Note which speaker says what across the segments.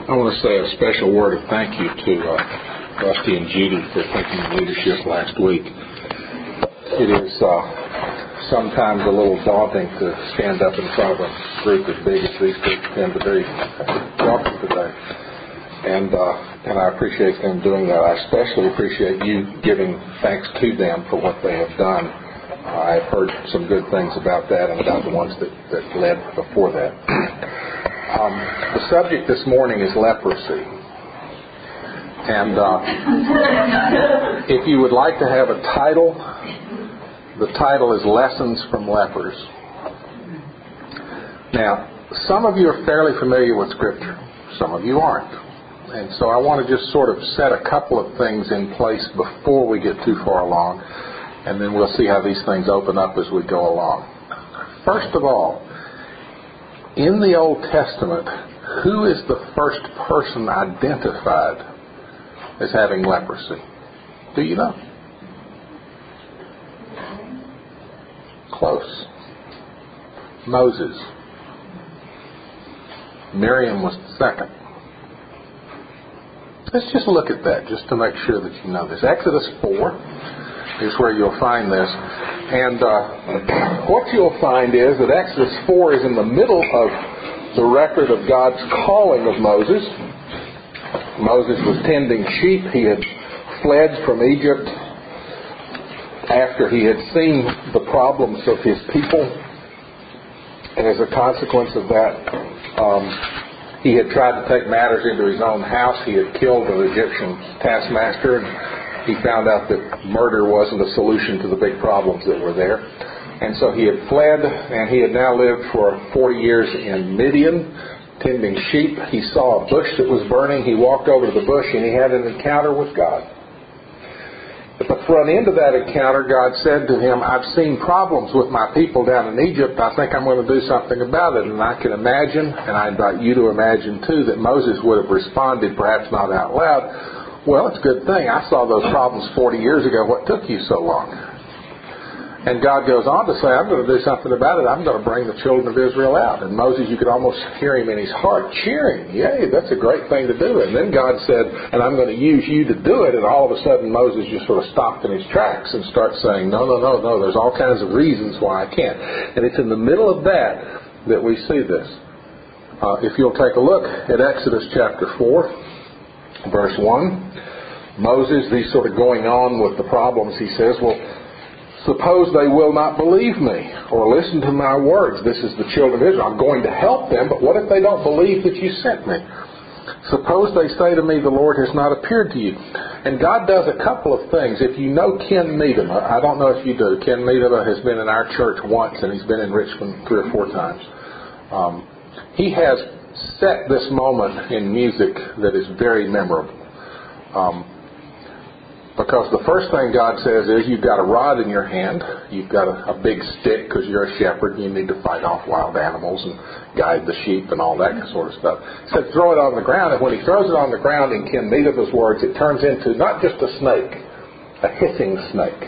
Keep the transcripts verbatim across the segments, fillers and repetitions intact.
Speaker 1: I want to say a special word of thank you to uh, Rusty and Judy for taking leadership last week. It is uh, sometimes a little daunting to stand up in front of a group as big as these groups tend to be. Welcome today. And, uh, and I appreciate them doing that. I especially appreciate you giving thanks to them for what they have done. Uh, I've heard some good things about that and about the ones that, that led before that. Um, the subject this morning is leprosy. And uh, if you would like to have a title, the title is Lessons from Lepers. Now, some of you are fairly familiar with Scripture. Some of you aren't. And so I want to just sort of set a couple of things in place before we get too far along. And then we'll see how these things open up as we go along. First of all, in the Old Testament, who is the first person identified as having leprosy? Do you know? Close. Moses. Miriam was the second. Let's just look at that just to make sure that you know this. Exodus four is where you'll find this. And uh, what you'll find is that Exodus four is in the middle of the record of God's calling of Moses. Moses was tending sheep. He had fled from Egypt after he had seen the problems of his people. And as a consequence of that, um, he had tried to take matters into his own house. He had killed an Egyptian taskmaster. And he found out that murder wasn't a solution to the big problems that were there. And so he had fled, and he had now lived for forty years in Midian, tending sheep. He saw a bush that was burning. He walked over to the bush, and he had an encounter with God. At the front end of that encounter, God said to him, I've seen problems with my people down in Egypt. I think I'm going to do something about it. And I can imagine, and I invite you to imagine too, that Moses would have responded, perhaps not out loud, well, it's a good thing. I saw those problems forty years ago. What took you so long? And God goes on to say, I'm going to do something about it. I'm going to bring the children of Israel out. And Moses, you could almost hear him in his heart cheering. Yay, that's a great thing to do. And then God said, and I'm going to use you to do it. And all of a sudden Moses just sort of stopped in his tracks and starts saying, no, no, no, no, there's all kinds of reasons why I can't. And it's in the middle of that that we see this. Uh, if you'll take a look at Exodus chapter four, verse one, Moses, he's sort of going on with the problems. He says, well, suppose they will not believe me or listen to my words. This is the children of Israel. I'm going to help them, but what if they don't believe that you sent me? Suppose they say to me, the Lord has not appeared to you. And God does a couple of things. If you know Ken Needham, I don't know if you do. Ken Needham has been in our church once, and he's been in Richmond three or four times. Um, he has set this moment in music that is very memorable. Um, Because the first thing God says is you've got a rod in your hand. You've got a, a big stick because you're a shepherd and you need to fight off wild animals and guide the sheep and all that sort of stuff. He said throw it on the ground. And when he throws it on the ground, in Ken Needham's words, it turns into not just a snake, a hissing snake.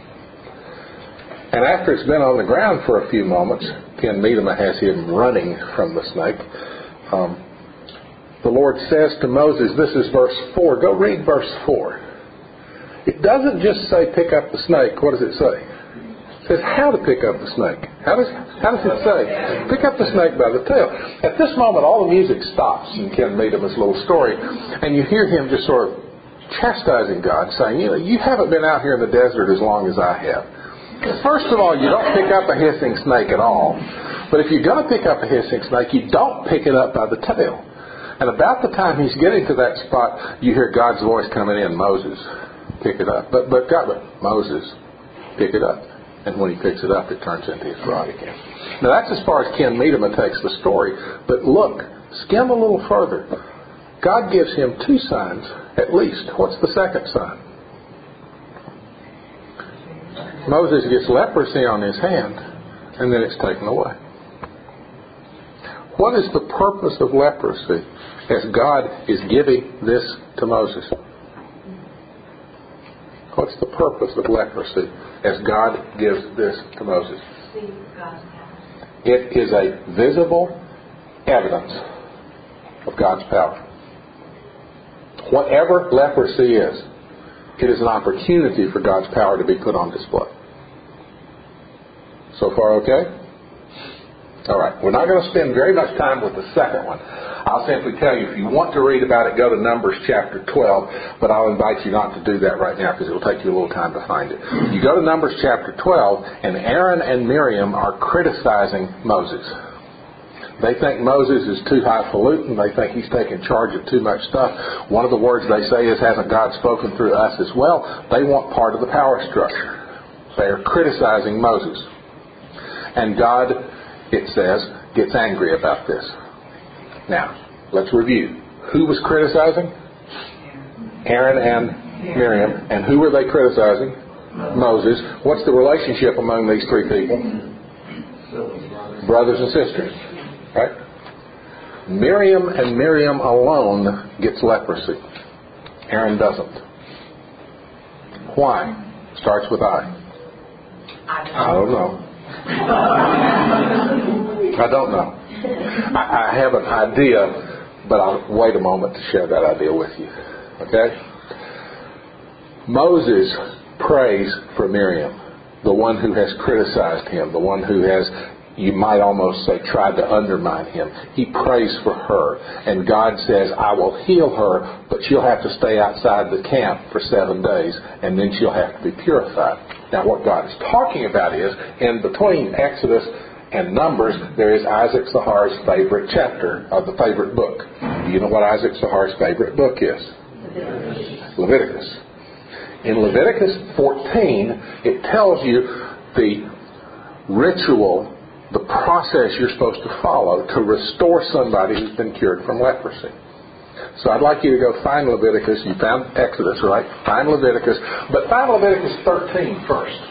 Speaker 1: And after it's been on the ground for a few moments, Ken Needham has him running from the snake. Um, the Lord says to Moses, this is verse four. Go read verse four. It doesn't just say pick up the snake. What does it say? It says how to pick up the snake. How does how does it say? Pick up the snake by the tail. At this moment, all the music stops in Ken Needham's little story, and you hear him just sort of chastising God, saying, you know, you haven't been out here in the desert as long as I have. First of all, you don't pick up a hissing snake at all. But if you're going to pick up a hissing snake, you don't pick it up by the tail. And about the time he's getting to that spot, you hear God's voice coming in, Moses, pick it up. But but God, but Moses, pick it up. And when he picks it up, it turns into his rod again. Now that's as far as Ken Needham takes the story. But look, skim a little further. God gives him two signs, at least. What's the second sign? Moses gets leprosy on his hand, and then it's taken away. What is the purpose of leprosy as God is giving this to Moses? What's the purpose of leprosy as God gives this to Moses? It is a visible evidence of God's power. Whatever leprosy is, it is an opportunity for God's power to be put on display. So far, okay? All right. We're not going to spend very much time with the second one. I'll simply tell you, if you want to read about it, go to Numbers chapter twelve, but I'll invite you not to do that right now because it will take you a little time to find it. You go to Numbers chapter twelve, and Aaron and Miriam are criticizing Moses. They think Moses is too highfalutin. They think he's taking charge of too much stuff. One of the words they say is, hasn't God spoken through us as well? They want part of the power structure. They are criticizing Moses. And God, it says, gets angry about this. Now, let's review. Who was criticizing? Aaron and Miriam. And who were they criticizing? Moses. What's the relationship among these three people? Brothers and sisters. Right? Miriam and Miriam alone gets leprosy. Aaron doesn't. Why? Starts with I. I don't know. I don't know. I, I have an idea, but I'll wait a moment to share that idea with you. Okay? Moses prays for Miriam, the one who has criticized him, the one who has, you might almost say, tried to undermine him. He prays for her, and God says, I will heal her, but she'll have to stay outside the camp for seven days, and then she'll have to be purified. Now, what God is talking about is, in between Exodus and Numbers, there is Isaac Zahar's favorite chapter of the favorite book. Do you know what Isaac Zahar's favorite book is? Leviticus. Leviticus. In Leviticus fourteen, it tells you the ritual, the process you're supposed to follow to restore somebody who's been cured from leprosy. So I'd like you to go find Leviticus. You found Exodus, right? Find Leviticus. But find Leviticus thirteen first.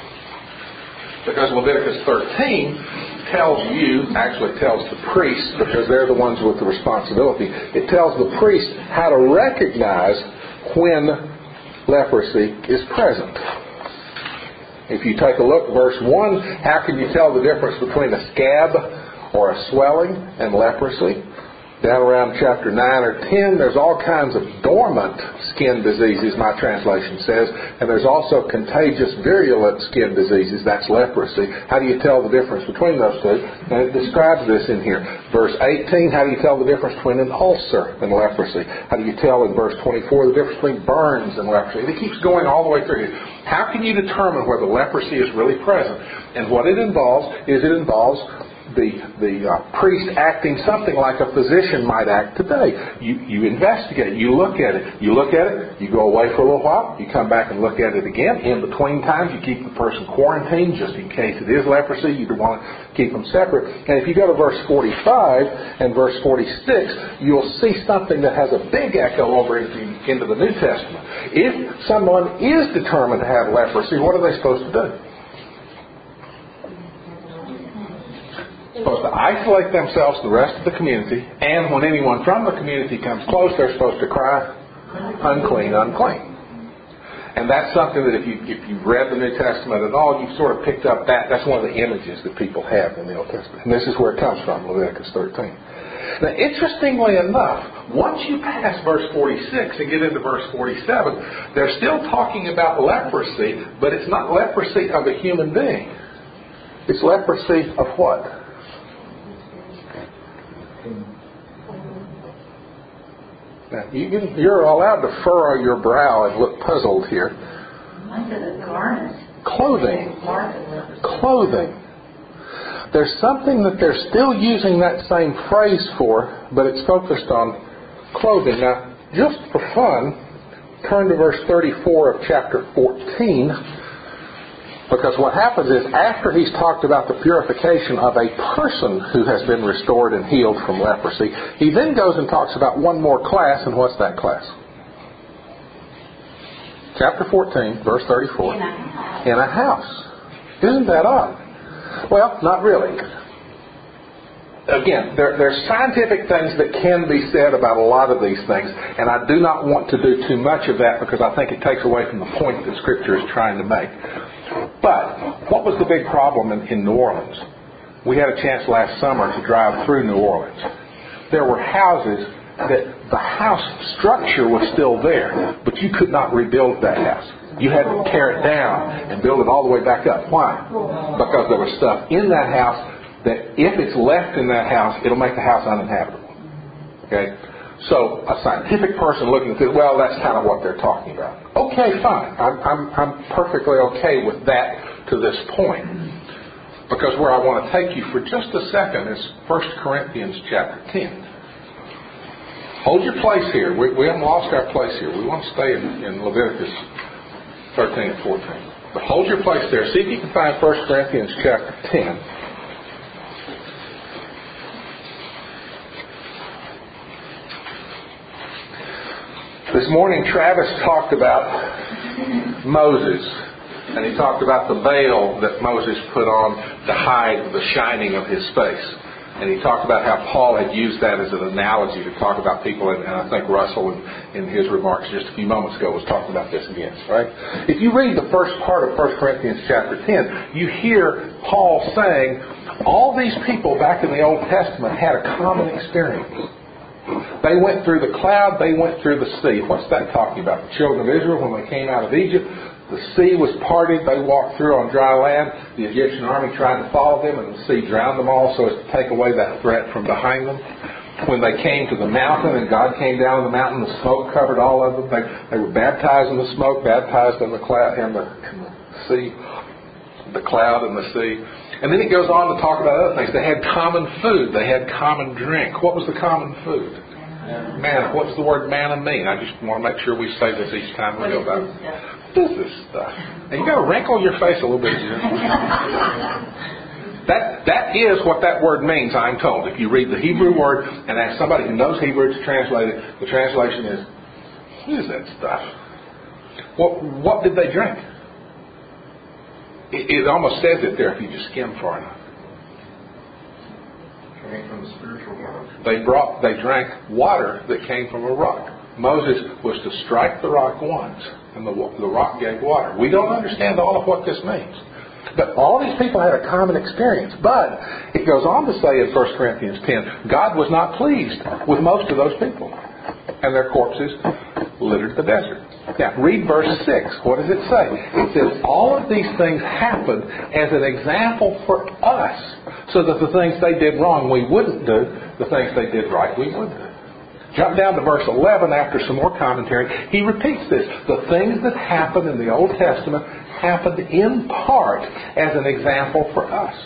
Speaker 1: Because Leviticus thirteen tells you, actually tells the priests, because they're the ones with the responsibility, it tells the priest how to recognize when leprosy is present. If you take a look, verse one, how can you tell the difference between a scab or a swelling and leprosy? Down around chapter nine or ten, there's all kinds of dormant skin diseases, my translation says, and there's also contagious virulent skin diseases, that's leprosy. How do you tell the difference between those two? And it describes this in here. Verse eighteen, how do you tell the difference between an ulcer and leprosy? How do you tell in verse twenty-four the difference between burns and leprosy? It keeps going all the way through here. How can you determine whether leprosy is really present? And what it involves is it involves the the uh, priest acting something like a physician might act today. You you investigate, you look at it, you look at it, you go away for a little while, you come back and look at it again. In between times, you keep the person quarantined just in case it is leprosy. You want to keep them separate. And if you go to verse forty-five and verse forty-six, you'll see something that has a big echo over into, into the New Testament. If someone is determined to have leprosy, what are they supposed to do? Supposed to isolate themselves from the rest of the community, and when anyone from the community comes close, they're supposed to cry, unclean, unclean. And that's something that if, you, if you've read the New Testament at all, you've sort of picked up that. That's one of the images that people have in the Old Testament. And this is where it comes from, Leviticus thirteen. Now, interestingly enough, once you pass verse forty-six and get into verse forty-seven, they're still talking about leprosy, but it's not leprosy of a human being. It's leprosy of what? Now, you can, you're allowed to furrow your brow and look puzzled here. Clothing. Clothing. There's something that they're still using that same phrase for, but it's focused on clothing. Now, just for fun, turn to verse thirty-four of chapter fourteen. Because what happens is, after he's talked about the purification of a person who has been restored and healed from leprosy, he then goes and talks about one more class, and what's that class? Chapter fourteen, verse thirty-four. In a house. In a house. Isn't that odd? Well, not really. Again, there, there's scientific things that can be said about a lot of these things, and I do not want to do too much of that because I think it takes away from the point that Scripture is trying to make. But what was the big problem in, in New Orleans? We had a chance last summer to drive through New Orleans. There were houses that the house structure was still there, but you could not rebuild that house. You had to tear it down and build it all the way back up. Why? Because there was stuff in that house that if it's left in that house, it'll make the house uninhabitable. Okay? So a scientific person looking at this, well, that's kind of what they're talking about. Okay, fine. I'm, I'm, I'm perfectly okay with that to this point. Because where I want to take you for just a second is First Corinthians chapter ten. Hold your place here. We, we haven't lost our place here. We want to stay in, in Leviticus thirteen and fourteen. But hold your place there. See if you can find First Corinthians chapter ten. This morning Travis talked about Moses. And he talked about the veil that Moses put on to hide the shining of his face. And he talked about how Paul had used that as an analogy to talk about people. And, and I think Russell, in, in his remarks just a few moments ago, was talking about this again. Right? If you read the first part of First Corinthians chapter ten, you hear Paul saying all these people back in the Old Testament had a common experience. They went through the cloud, they went through the sea. What's that talking about? The children of Israel, when they came out of Egypt, the sea was parted, they walked through on dry land. The Egyptian army tried to follow them, and the sea drowned them all so as to take away that threat from behind them. When they came to the mountain and God came down on the mountain, the smoke covered all of them. They, they were baptized in the smoke, baptized in the cloud, in the, in the sea, the cloud and the sea. And then it goes on to talk about other things. They had common food. They had common drink. What was the common food? Manna. What does the word manna mean? I just want to make sure we say this each time we go about it. What is this stuff? And you got to wrinkle your face a little bit. that that is what that word means, I'm told. If you read the Hebrew word and ask somebody who knows Hebrew to translate it, the translation is, what is that stuff? What what did they drink? It, it almost says it there if you just skim far enough. Came from the spiritual water. They brought, they drank water that came from a rock. Moses was to strike the rock once, and the, the rock gave water. We don't understand all of what this means. But all these people had a common experience. But it goes on to say in First Corinthians ten, God was not pleased with most of those people. And their corpses littered the desert. Now, read verse six. What does it say? It says, all of these things happened as an example for us, so that the things they did wrong we wouldn't do, the things they did right we would do. Jump down to verse eleven after some more commentary. He repeats this. The things that happened in the Old Testament happened in part as an example for us.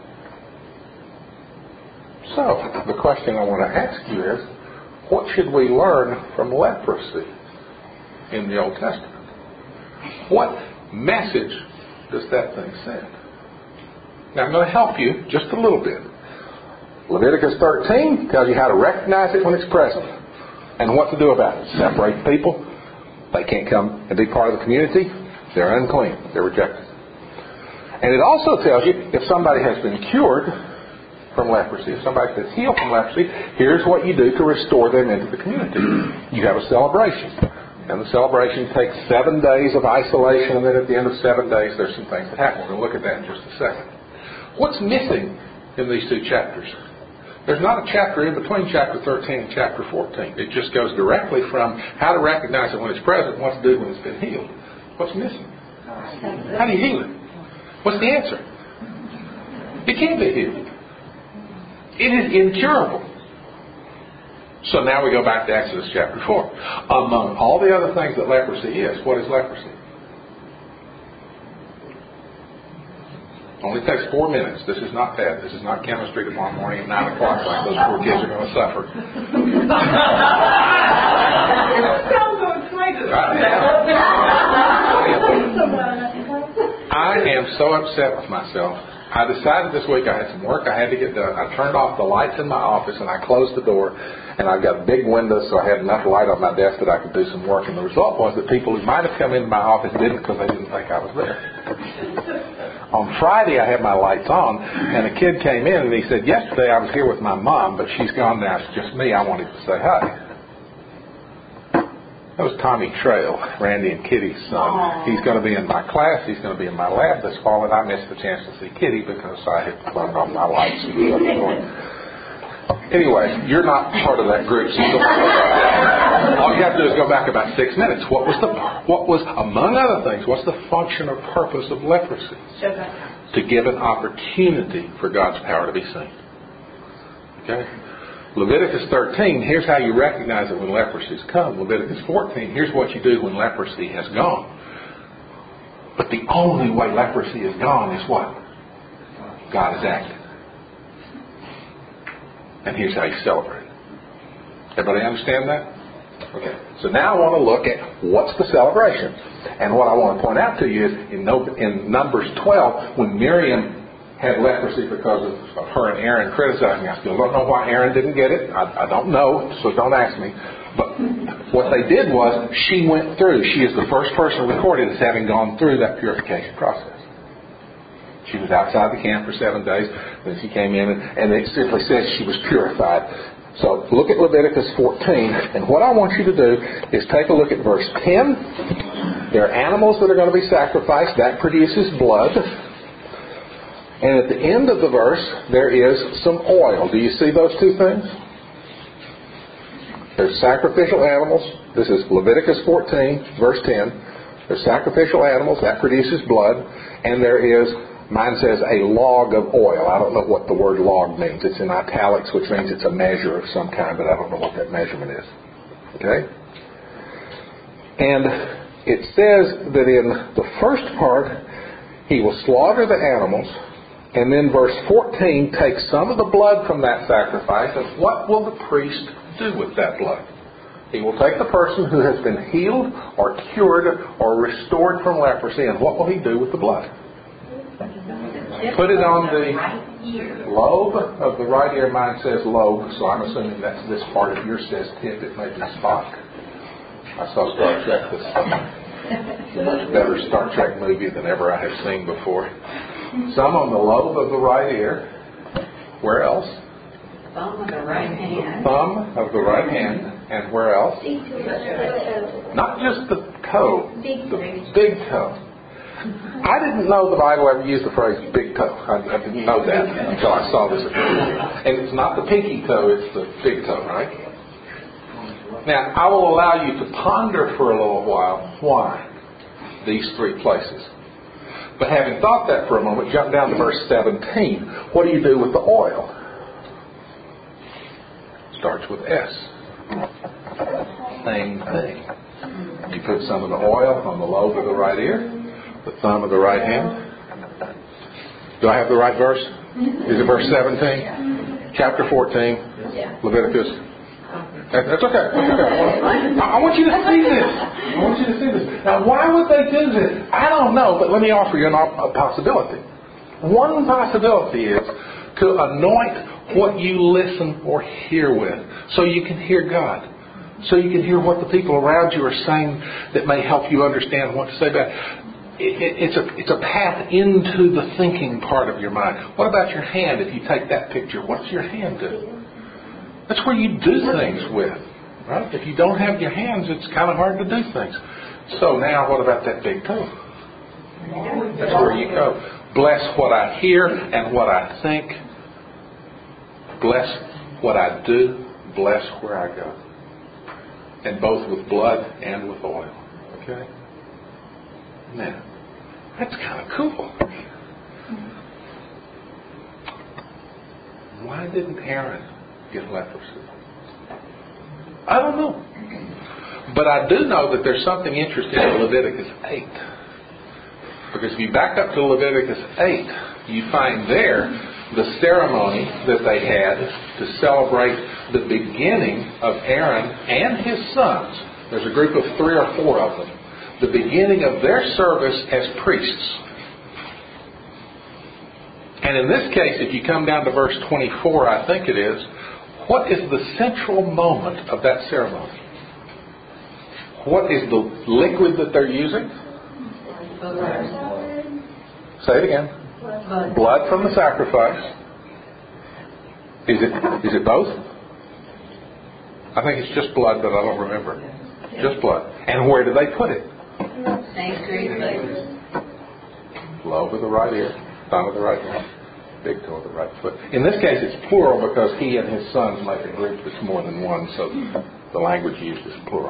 Speaker 1: So, the question I want to ask you is, what should we learn from leprosy in the Old Testament? What message does that thing send? Now, I'm going to help you just a little bit. Leviticus thirteen tells you how to recognize it when it's present and what to do about it. Separate people. They can't come and be part of the community. They're unclean. They're rejected. And it also tells you if somebody has been cured from leprosy, if somebody's been healed from leprosy, here's what you do to restore them into the community. You have a celebration. And the celebration takes seven days of isolation, and then at the end of seven days there's some things that happen. We're going to look at that in just a second. What's missing in these two chapters? There's not a chapter in between chapter thirteen and chapter fourteen. It just goes directly from how to recognize it when it's present and what to do when it's been healed. What's missing? How do you heal it? What's the answer? It can't be healed. It is incurable. So now we go back to Exodus chapter four. Among all the other things that leprosy is, what is leprosy? Only takes four minutes. This is not bad. This is not chemistry tomorrow morning at nine o'clock like those poor kids are going to suffer. I am so upset with myself. I decided this week I had some work I had to get done. I turned off the lights in my office and I closed the door, and I've got big windows so I had enough light on my desk that I could do some work. And the result was that people who might have come into my office didn't because they didn't think I was there. On Friday I had my lights on, and a kid came in and he said, yesterday I was here with my mom, but she's gone now. It's just me. I wanted to say hi. That was Tommy Trail, Randy and Kitty's son. Aww. He's going to be in my class. He's going to be in my lab this fall, and I missed the chance to see Kitty because I had turned off my lights. Anyway, you're not part of that group. So don't worry about that. All you have to do is go back about six minutes. What was the, what was, among other things, what's the function or purpose of leprosy? To give an opportunity for God's power to be seen. Okay? Leviticus thirteen, here's how you recognize it when leprosy's come. Leviticus fourteen, here's what you do when leprosy has gone. But the only way leprosy is gone is what? God has acted. And here's how you celebrate it. Everybody understand that? Okay. So now I want to look at what's the celebration. And what I want to point out to you is in, in Numbers twelve, when Miriam had leprosy because of, of her and Aaron criticizing, I still don't know why Aaron didn't get it. I, I don't know, so don't ask me. But what they did was she went through. She is the first person recorded as having gone through that purification process. She was outside the camp for seven days. Then she came in, and, and it simply says she was purified. So look at Leviticus fourteen. And what I want you to do is take a look at verse ten. There are animals that are going to be sacrificed. That produces blood. And at the end of the verse, there is some oil. Do you see those two things? There's sacrificial animals. This is Leviticus fourteen, verse ten. There's sacrificial animals. That produces blood. And there is, mine says, a log of oil. I don't know what the word log means. It's in italics, which means it's a measure of some kind, but I don't know what that measurement is. Okay? And it says that in the first part, he will slaughter the animals. And then verse fourteen takes some of the blood from that sacrifice. And what will the priest do with that blood? He will take the person who has been healed or cured or restored from leprosy, and what will he do with the blood? Put it on the lobe of the right ear. Mine says lobe, so I'm assuming that's this part. If yours says tip, it may be Spock. I saw Star Trek. This is a much better Star Trek movie than ever I have seen before. Some on the lobe of the right ear. Where else?
Speaker 2: Thumb of the right hand.
Speaker 1: Thumb of the right hand. And where else? Not just the toe. The big toe. I didn't know the Bible ever used the phrase big toe. I, I didn't know that until I saw this. And it's not the pinky toe, it's the big toe, right? Now, I will allow you to ponder for a little while why these three places. But having thought that for a moment, jump down to verse seventeen. What do you do with the oil? Starts with S. Same thing. You put some of the oil on the lobe of the right ear, the thumb of the right hand. Do I have the right verse? Is it verse seventeen? Chapter fourteen, Leviticus. That's okay. That's okay. I want you to see this. I want you to see this. Now, why would they do this? I don't know, but let me offer you a possibility. One possibility is to anoint what you listen or hear with, so you can hear God. So you can hear what the people around you are saying that may help you understand what to say back. It, it, it's a it's a path into the thinking part of your mind. What about your hand? If you take that picture, what's your hand do? That's where you do things with, right? If you don't have your hands, it's kind of hard to do things. So now, what about that big toe? That's where you go. Bless what I hear and what I think. Bless what I do. Bless where I go. And both with blood and with oil. Okay? Now, that's kind of cool. Why didn't Aaron get leprosy? I don't know. But I do know that there's something interesting in Leviticus eight. Because if you back up to Leviticus eight, you find there the ceremony that they had to celebrate the beginning of Aaron and his sons. There's a group of three or four of them. The beginning of their service as priests. And in this case, if you come down to verse twenty-four, I think it is, what is the central moment of that ceremony? What is the liquid that they're using? Say it again. Blood. Blood from the sacrifice. Is it is it both? I think it's just blood, but I don't remember. Just blood. And where do they put it?
Speaker 2: Same three places.
Speaker 1: Lobe of the right ear, thumb of the right hand. big toe of the right foot. In this case, it's plural because he and his sons make a group that's more than one, so the language used is plural.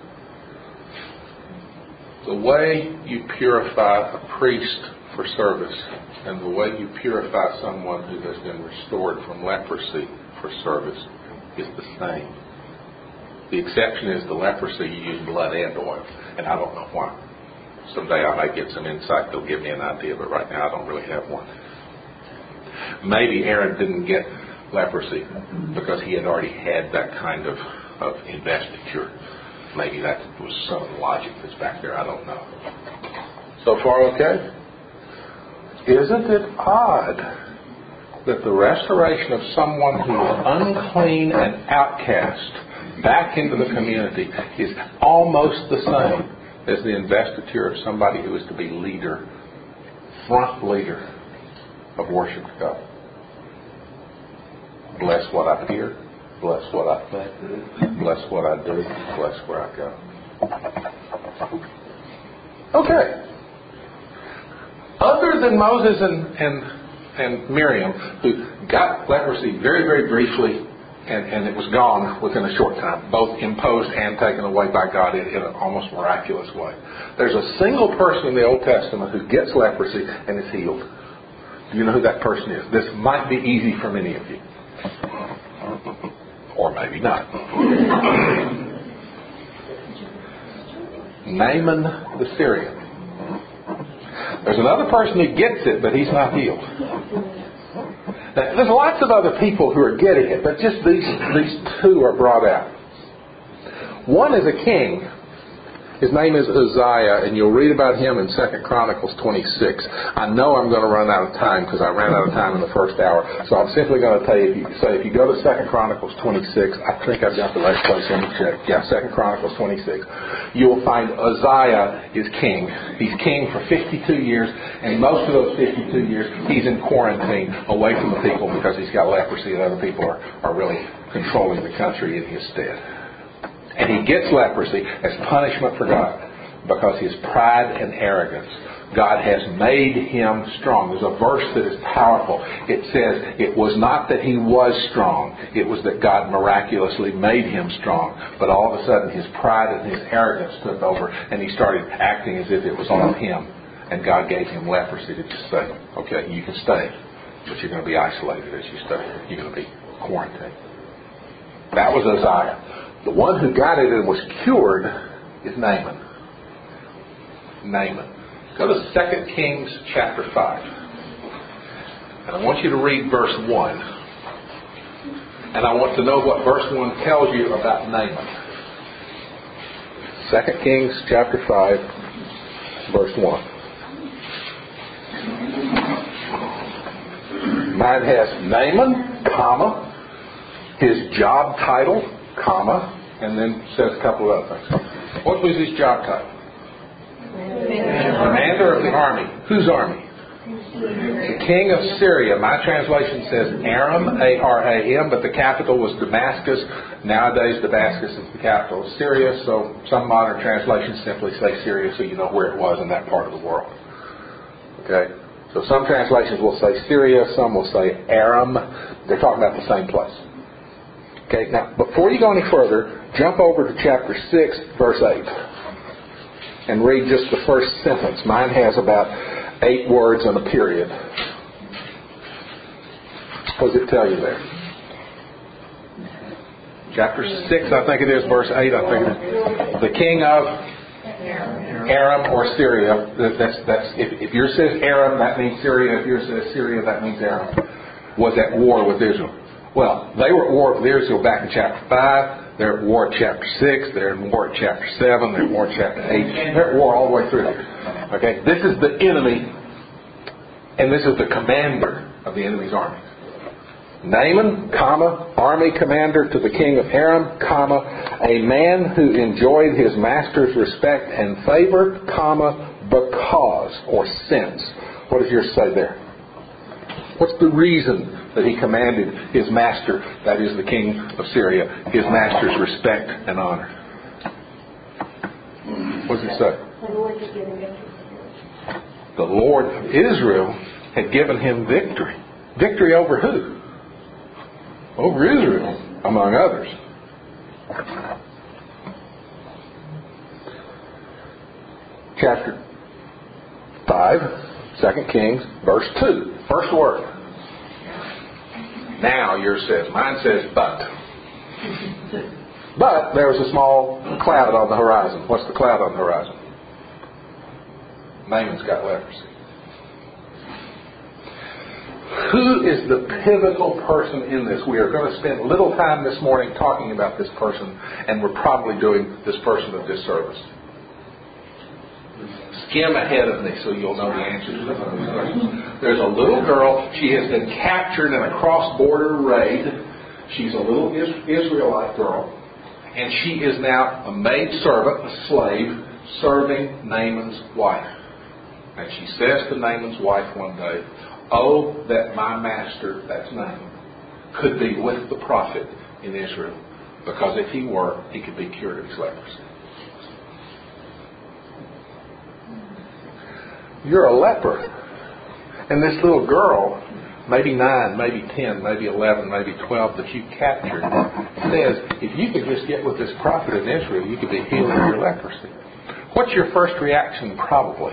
Speaker 1: The way you purify a priest for service and the way you purify someone who has been restored from leprosy for service is the same. The exception is the leprosy, you use blood and oil, and I don't know why. Someday I may get some insight that'll give me an idea, but right now I don't really have one. Maybe Aaron didn't get leprosy because he had already had that kind of, of investiture. Maybe that was some of the logic that's back there. I don't know. So far, okay? Isn't it odd that the restoration of someone who is unclean and outcast back into the community is almost the same as the investiture of somebody who is to be leader, front leader of worship to God? Bless what I hear, bless what I think, bless what I do, bless where I go. Okay. Other than Moses and, and, and Miriam, who got leprosy very, very briefly, and, and it was gone within a short time, both imposed and taken away by God in, in an almost miraculous way. There's a single person in the Old Testament who gets leprosy and is healed. Do you know who that person is? This might be easy for many of you. Or maybe not. Naaman the Syrian. There's another person who gets it, but he's not healed. Now, there's lots of other people who are getting it, but just these, these two are brought out. One is a king. His name is Uzziah, and you'll read about him in Second Chronicles twenty-six. I know I'm going to run out of time because I ran out of time in the first hour. So I'm simply going to tell you, if you say, if you go to Second Chronicles twenty-six, I think I've got the right place. Let me check. Yeah, Second Chronicles twenty-six. You'll find Uzziah is king. He's king for fifty-two years, and most of those fifty-two years, he's in quarantine away from the people because he's got leprosy and other people are, are really controlling the country in his stead. And he gets leprosy as punishment for God because his pride and arrogance. God has made him strong. There's a verse that is powerful. It says it was not that he was strong. It was that God miraculously made him strong. But all of a sudden his pride and his arrogance took over and he started acting as if it was all him. And God gave him leprosy to just say, okay, you can stay, but you're going to be isolated as you stay. You're going to be quarantined. That was Uzziah. The one who got it and was cured is Naaman. Naaman. Go to Second Kings chapter five. And I want you to read verse one. And I want to know what verse one tells you about Naaman. Second Kings chapter five, verse one. Mine has Naaman, comma, his job title, comma, and then says a couple of other things. What was his job title? Commander of the army. Whose army? The king of Syria. My translation says Aram, A R A M, but the capital was Damascus. Nowadays, Damascus is the capital of Syria, so some modern translations simply say Syria so you know where it was in that part of the world. Okay? So some translations will say Syria, some will say Aram. They're talking about the same place. Okay, now, before you go any further, jump over to chapter six, verse eight. And read just the first sentence. Mine has about eight words and a period. What does it tell you there? Chapter six, I think it is, verse eight, I think it is. The king of Aram or Syria. That's, that's, if, if yours says Aram, that means Syria. If yours says Syria, that means Aram. Was at war with Israel. Well, they were at war with Israel back in chapter five. They're at war at chapter six. They're at war at chapter seven. They're at war at chapter eight. They're at war all the way through here. Okay? This is the enemy, and this is the commander of the enemy's army. Naaman, comma, army commander to the king of Aram, comma, a man who enjoyed his master's respect and favor, comma, because, or since. What does yours say there? What's the reason that he commanded his master, that is the king of Syria, his master's respect and honor? What does it say? The Lord of Israel had given him victory. Victory over who? Over Israel, among others. Chapter five, Second Kings, verse two. First word. Now, yours says. Mine says, but. But there was a small cloud on the horizon. What's the cloud on the horizon? Naaman's got leprosy. Who is the pivotal person in this? We are going to spend a little time this morning talking about this person, and we're probably doing this person a disservice. Skim ahead of me so you'll know the answers to some of these questions. There's a little girl. She has been captured in a cross-border raid. She's a little Israelite girl. And she is now a maidservant, a slave, serving Naaman's wife. And she says to Naaman's wife one day, "Oh, that my master," that's Naaman, "could be with the prophet in Israel. Because if he were, he could be cured of his leprosy." You're a leper. And this little girl, maybe nine, maybe ten, maybe eleven, maybe twelve that you captured, says, if you could just get with this prophet in Israel, you could be healed of your leprosy. What's your first reaction? Probably.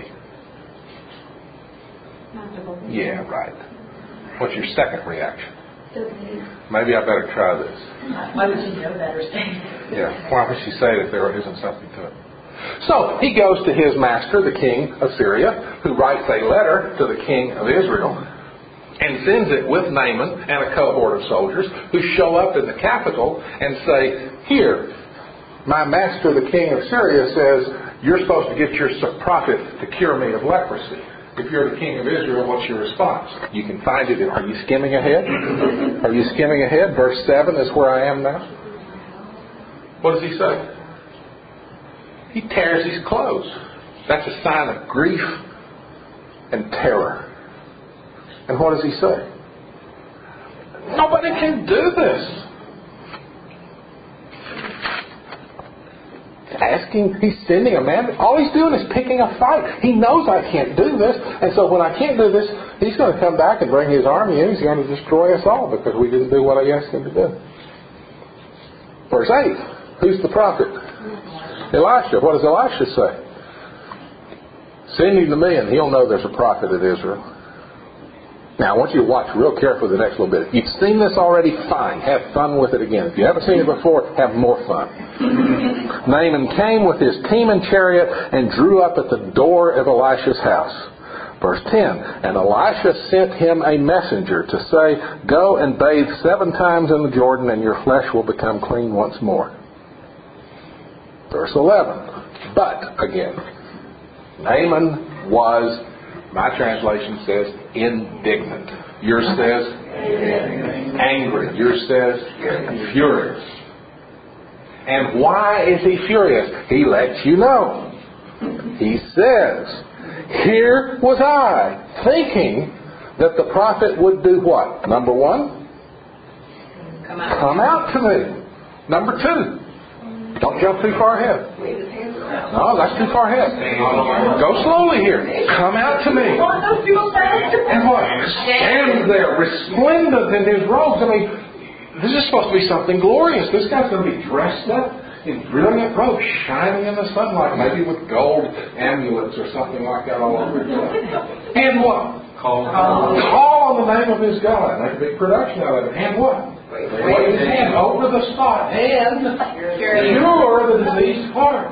Speaker 1: Yeah, right. What's your second reaction? Maybe I better try this.
Speaker 2: Why would you know better?
Speaker 1: Yeah. Why would she say that there isn't something to it? So he goes to his master, the king of Syria, who writes a letter to the king of Israel and sends it with Naaman and a cohort of soldiers who show up in the capital and say, "Here, my master, the king of Syria, says you're supposed to get your prophet to cure me of leprosy. If you're the king of Israel, what's your response?" You can find it. In, are you skimming ahead? Are you skimming ahead? Verse seven is where I am now. What does he say? He tears his clothes. That's a sign of grief and terror. And what does he say? Nobody can do this. Asking, he's sending a man. All he's doing is picking a fight. He knows I can't do this. And so when I can't do this, he's going to come back and bring his army in. He's going to destroy us all because we didn't do what I asked him to do. Verse eight. Who's the prophet? Elisha. What does Elisha say? Send him to me and he'll know there's a prophet in Israel. Now I want you to watch real carefully the next little bit. If you've seen this already, fine. Have fun with it again. If you haven't seen it before, have more fun. Naaman came with his team and chariot and drew up at the door of Elisha's house. Verse ten. And Elisha sent him a messenger to say, "Go and bathe seven times in the Jordan and your flesh will become clean once more." Verse eleven. But, again, Naaman was, my translation says, indignant. Yours says angry. Yours says furious. And why is he furious? He lets you know. He says, "Here was I, thinking that the prophet would do what? Number one,
Speaker 2: Come out.
Speaker 1: come out to me. Number two, don't jump too far ahead. No, that's too far ahead. Go slowly here. Come out to me." And what? Stands there, resplendent in his robes. I mean, this is supposed to be something glorious. This guy's going to be dressed up in brilliant robes, shining in the sunlight, maybe with gold amulets or something like that all over his head. And what? Call. Call on the name of his God. Make a big production out of it. And what? Wave his hand over the spot and cure the diseased part.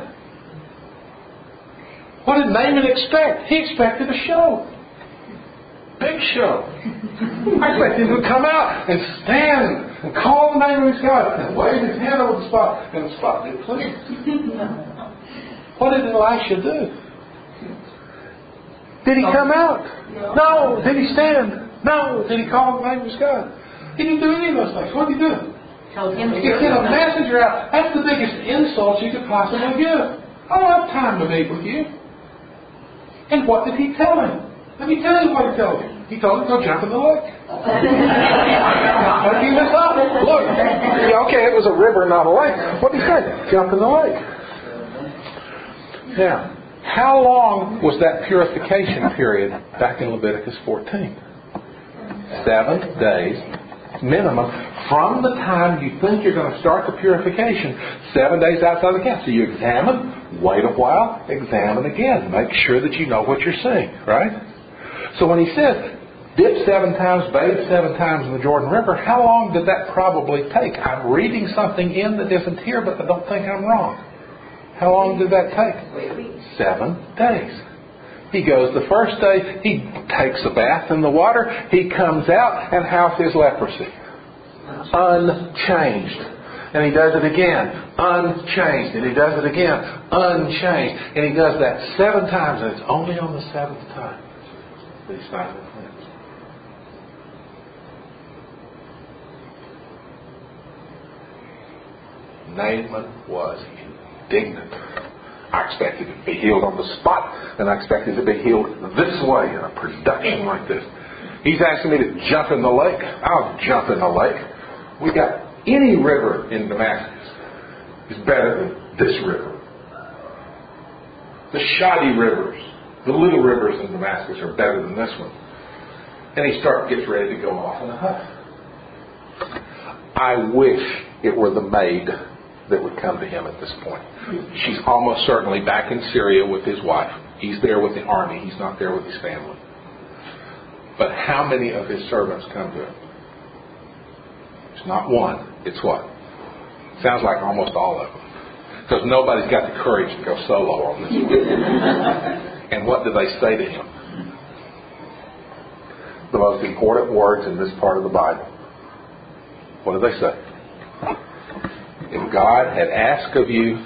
Speaker 1: What did Naaman expect? He expected a show. Big show. I expected him to come out and stand and call the name of his God and wave his hand over the spot, and the spot did clear. What did Elisha do? Did he come out? No. Did he stand? No. Did he call the name of his God? He didn't do any of those things. What did he do?
Speaker 2: Told him to
Speaker 1: He sent a messenger out. That's the biggest insult you could possibly give. I don't have time to meet with you. And what did he tell him? Let me tell you what he told him. He told him to go jump in the lake. What did he mess up? Look, yeah, okay, it was a river, not a lake. What did he say? Jump in the lake. Now, how long was that purification period back in Leviticus fourteen? Seven days minimum from the time you think you're going to start the purification, seven days outside the camp. So you examine, wait a while, examine again. Make sure that you know what you're seeing, right? So when he says, dip seven times, bathe seven times in the Jordan River, how long did that probably take? I'm reading something in that isn't here, but I don't think I'm wrong. How long did that take? Seven days. He goes the first day, he takes a bath in the water, he comes out, and how's his leprosy? Unchanged. And he does it again, unchanged. And he does it again, unchanged. And he does that seven times, and it's only on the seventh time that he's finally cleansed. Naaman was indignant. I expected it to be healed on the spot, and I expected it to be healed this way in a production like this. He's asking me to jump in the lake. I'll jump in the lake. We got any river in Damascus is better than this river. The shoddy rivers, the little rivers in Damascus are better than this one. And he starts, gets ready to go off in a huff. I wish it were the maid that would come to him at this point. She's almost certainly back in Syria with his wife. He's there with the army. He's not there with his family. But how many of his servants come to him? It's not one. It's what? Sounds like almost all of them. Because nobody's got the courage to go solo on this one. And what do they say to him? The most important words in this part of the Bible. What do they say? If God had asked of you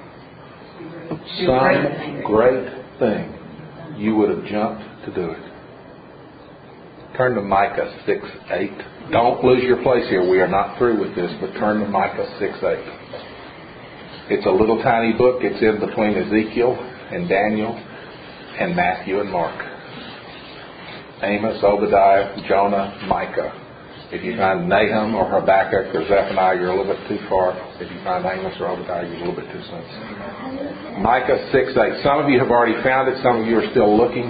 Speaker 1: some great thing, you would have jumped to do it. Turn to Micah six eight. Don't lose your place here. We are not through with this, but turn to Micah six eight. It's a little tiny book. It's in between Ezekiel and Daniel and Matthew and Mark. Amos, Obadiah, Jonah, Micah. If you find Nahum or Habakkuk or Zephaniah, you're a little bit too far. If you find Amos or Obadiah, you're a little bit too soon. Micah six eight. Some of you have already found it. Some of you are still looking.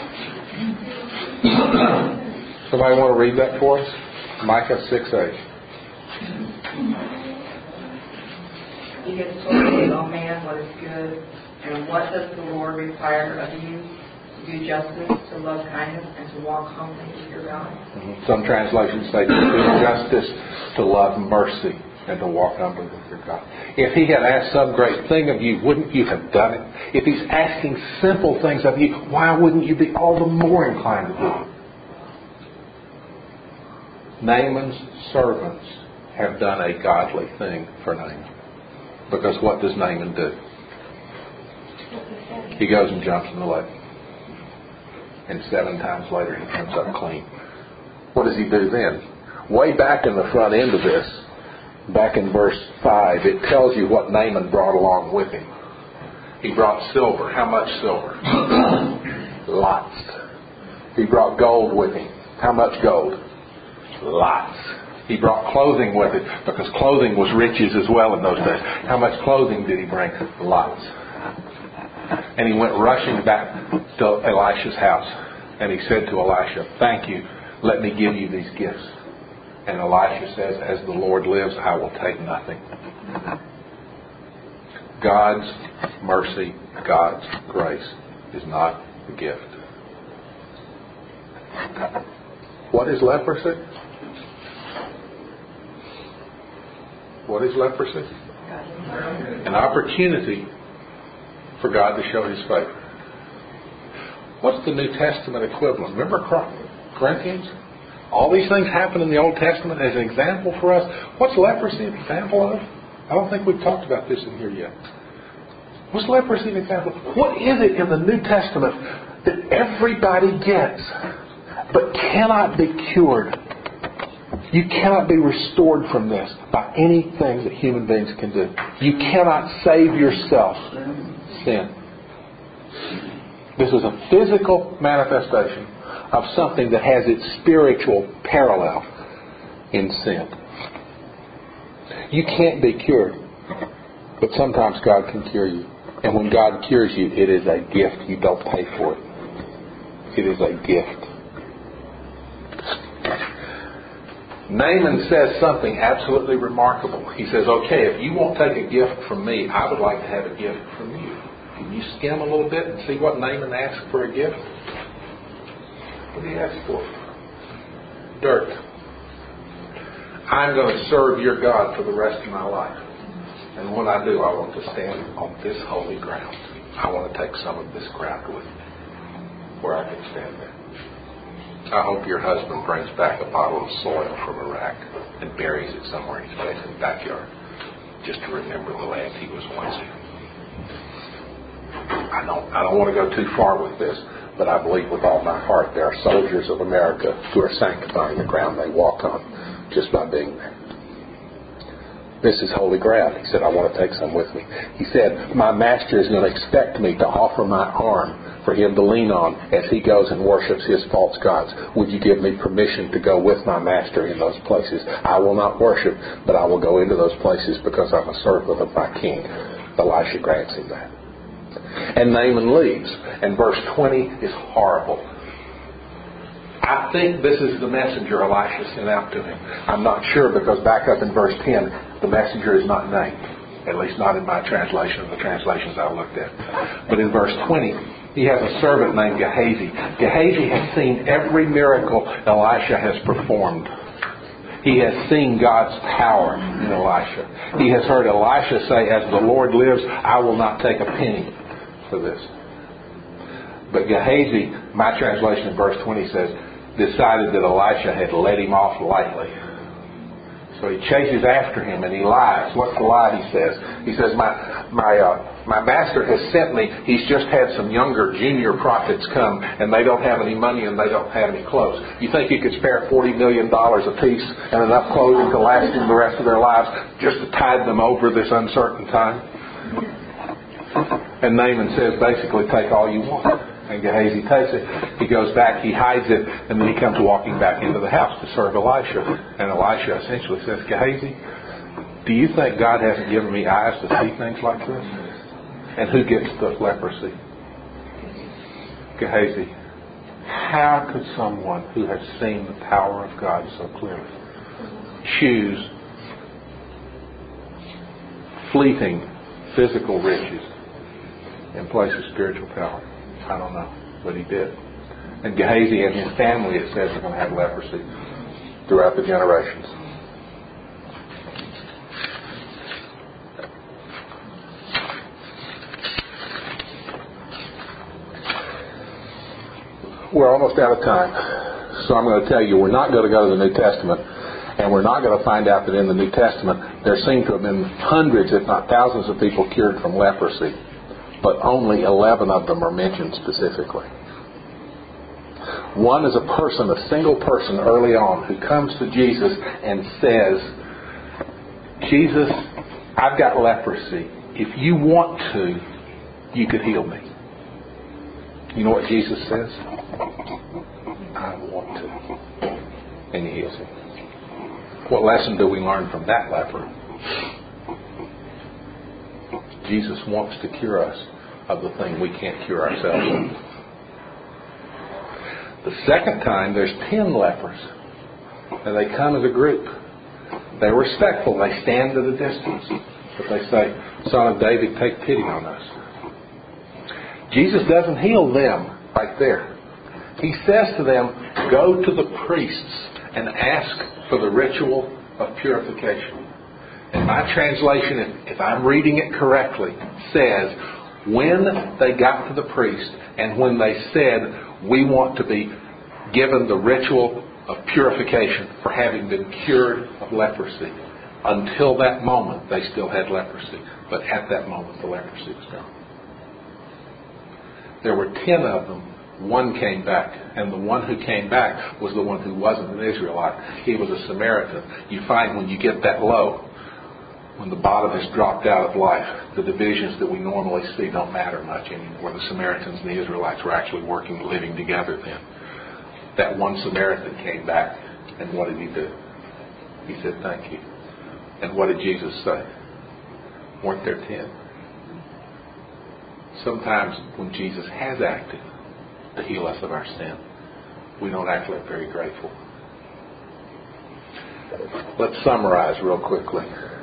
Speaker 1: Somebody want to read that for us? Micah six eight.
Speaker 3: He has told you, O man, what is good, and what does the Lord require of you? To do justice, to love kindness, and to walk humbly with your God. Mm-hmm. Some translations say to do justice, to love mercy, and to walk humbly with your God. If he had asked some great thing of you, wouldn't you have done it? If he's asking simple things of you, why wouldn't you be all the more inclined to do it? Naaman's servants have done a godly thing for Naaman. Because what does Naaman do? He goes and jumps in the lake. And seven times later he comes up clean. What does he do then? Way back in the front end of this, back in verse five, it tells you what Naaman brought along with him. He brought silver. How much silver? Lots. He brought gold with him. How much gold? Lots. He brought clothing with it, because clothing was riches as well in those days. How much clothing did he bring? Lots. And he went rushing back to Elisha's house. And he said to Elisha, thank you. Let me give you these gifts. And Elisha says, as the Lord lives, I will take nothing. God's mercy, God's grace is not a gift. What is leprosy? What is leprosy? An opportunity for God to show His favor. What's the New Testament equivalent? Remember Corinthians? All these things happen in the Old Testament as an example for us. What's leprosy an example of? I don't think we've talked about this in here yet. What's leprosy an example of? What is it in the New Testament that everybody gets but cannot be cured? You cannot be restored from this by anything that human beings can do. You cannot save yourself. Sin. This is a physical manifestation of something that has its spiritual parallel in sin. You can't be cured, but sometimes God can cure you. And when God cures you, it is a gift. You don't pay for it. It is a gift. Naaman says something absolutely remarkable. He says, okay, if you won't take a gift from me, I would like to have a gift from you. Can you skim a little bit and see what Naaman asked for a gift? What did he ask for? Dirt. I'm going to serve your God for the rest of my life. And when I do, I want to stand on this holy ground. I want to take some of this ground with me where I can stand there. I hope your husband brings back a bottle of soil from Iraq and buries it somewhere in his basement backyard just to remember the land he was once in. I don't, I don't want to go too far with this, but I believe with all my heart there are soldiers of America who are sanctifying the ground they walk on just by being there. This is holy ground. He said, I want to take some with me. He said, my master is going to expect me to offer my arm for him to lean on as he goes and worships his false gods. Would you give me permission to go with my master in those places? I will not worship, but I will go into those places because I'm a servant of my king. Elisha grants him that. And Naaman leaves. And verse twenty is horrible. I think this is the messenger Elisha sent out to him. I'm not sure because back up in verse ten, the messenger is not named. At least not in my translation, the translations I looked at. But in verse twenty, he has a servant named Gehazi. Gehazi has seen every miracle Elisha has performed. He has seen God's power in Elisha. He has heard Elisha say, as the Lord lives, I will not take a penny for this. But Gehazi, my translation in verse twenty says, decided that Elisha had let him off lightly. So he chases after him and he lies. What's the lie he says? He says, my my uh, my master has sent me. He's just had some younger junior prophets come and they don't have any money and they don't have any clothes. You think you could spare forty million dollars apiece and enough clothing to last them the rest of their lives just to tide them over this uncertain time? And Naaman says, basically, take all you want. And Gehazi takes it. He goes back, he hides it, and then he comes walking back into the house to serve Elisha. And Elisha essentially says, Gehazi, do you think God hasn't given me eyes to see things like this? And who gets the leprosy? Gehazi. How could someone who has seen the power of God so clearly choose fleeting physical riches in place of spiritual power? I don't know, but he did. And Gehazi and his family, it says, are going to have leprosy throughout the generations. We're almost out of time, so I'm going to tell you we're not going to go to the New Testament, and we're not going to find out that in the New Testament there seem to have been hundreds, if not thousands, of people cured from leprosy. But only eleven of them are mentioned specifically. One is a person, a single person early on who comes to Jesus and says, Jesus, I've got leprosy. If you want to, you could heal me. You know what Jesus says? I want to. And he heals him. What lesson do we learn from that leper? Jesus wants to cure us of the thing we can't cure ourselves of. The second time, there's ten lepers. And they come as a group. They're respectful. They stand at a distance. But they say, Son of David, take pity on us. Jesus doesn't heal them right there. He says to them, go to the priests and ask for the ritual of purification. And my translation, if I'm reading it correctly, says, when they got to the priest and when they said, we want to be given the ritual of purification for having been cured of leprosy. Until that moment, they still had leprosy. But at that moment, the leprosy was gone. There were ten of them. One came back, and the one who came back was the one who wasn't an Israelite. He was a Samaritan. You find when you get that low, when the bottom has dropped out of life, the divisions that we normally see don't matter much anymore. The Samaritans and the Israelites were actually working, living together then. That one Samaritan came back, and what did he do? He said, thank you. And what did Jesus say? Weren't there ten? Sometimes when Jesus has acted to heal us of our sin, we don't act like very grateful.
Speaker 1: Let's summarize real quickly.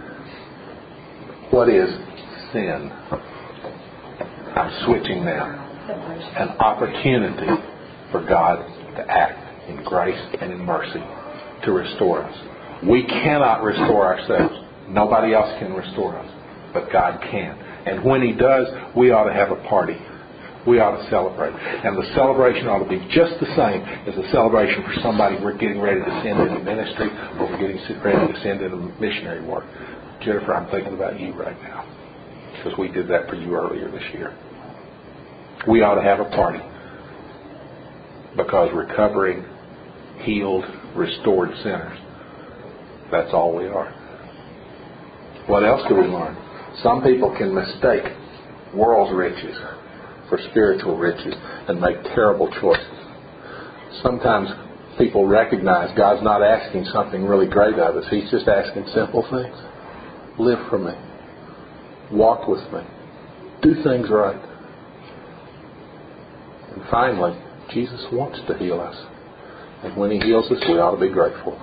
Speaker 1: What is sin? I'm switching now. An opportunity for God to act in grace and in mercy to restore us. We cannot restore ourselves. Nobody else can restore us, but God can. And when He does, we ought to have a party. We ought to celebrate. And the celebration ought to be just the same as the celebration for somebody we're getting ready to send into ministry or we're getting ready to send into missionary work. Jennifer, I'm thinking about you right now because we did that for you earlier this year. We ought to have a party because recovering, healed, restored sinners, that's all we are. What else do we learn? Some people can mistake world's riches for spiritual riches and make terrible choices. Sometimes people recognize God's not asking something really great of us. He's just asking simple things. Live for me. Walk with me. Do things right. And finally, Jesus wants to heal us. And when He heals us, we ought to be grateful.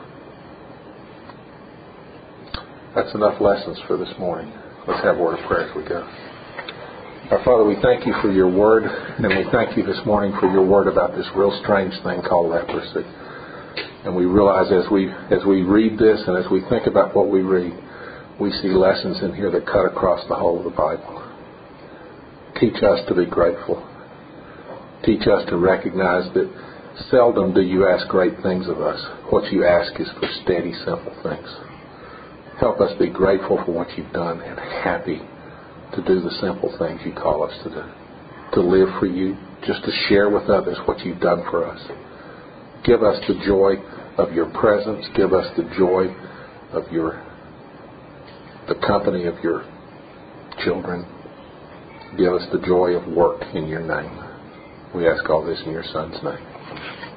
Speaker 1: That's enough lessons for this morning. Let's have a word of prayer as we go. Our Father, we thank You for Your word, and we thank You this morning for Your word about this real strange thing called leprosy. And we realize as we as we read this and as we think about what we read, we see lessons in here that cut across the whole of the Bible. Teach us to be grateful. Teach us to recognize that seldom do You ask great things of us. What You ask is for steady, simple things. Help us be grateful for what You've done and happy to do the simple things You call us to do. To live for You, just to share with others what You've done for us. Give us the joy of Your presence. Give us the joy of Your, the company of Your children. Give us the joy of work in Your name. We ask all this in Your Son's name.